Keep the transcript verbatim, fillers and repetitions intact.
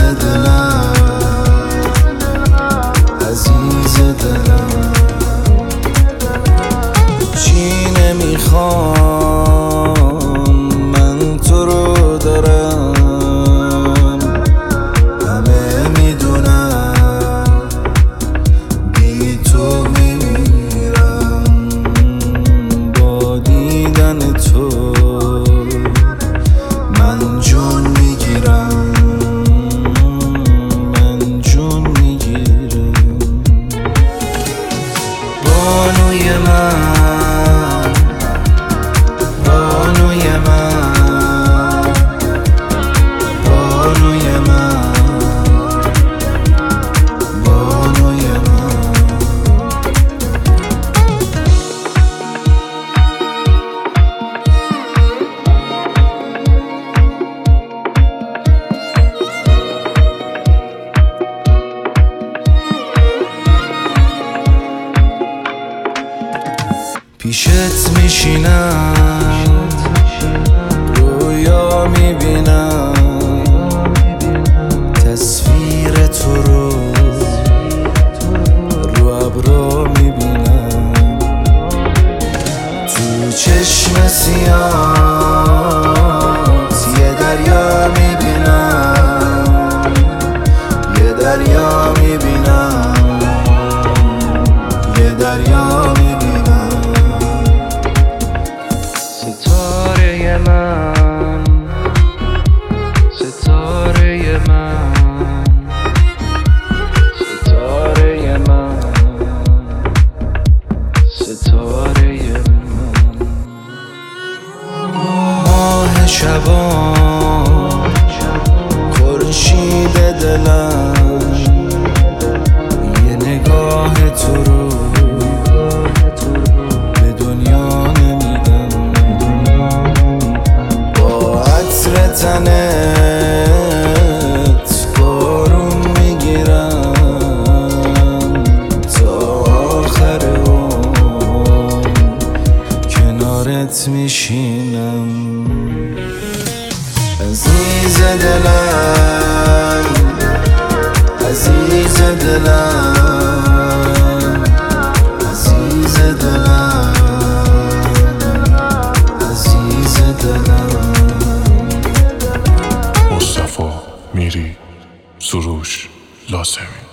دلم، عزیز دلم. چی نمیخوام من تو رو دارم، همه میدونم بی تو میمیرم. با دیدن تو من جون میگیرم، من جون میگیرم. بانوی من، بانوی من، بانوی من، بانوی من. پیشت میشینم، رویا میبینم، تصویر تو رو رو ابرا میبینم. تو چشم سیاهت یه دریا میبینم، یه دریا میبینم، یه دریا میبینم. ستاره من، ستاره من، ستاره من، ستاره من. ماه شبان، خورشید دلم، یه نگاه تو رو به دنیا نمیدم. با عطر تنت بارون میگیرم، تا آخر عمر کنارت میشینم. عزیز دلم، عزیز دلم، عزیز دلم، عزیز دلم. مصطفی میری سروش لازمی.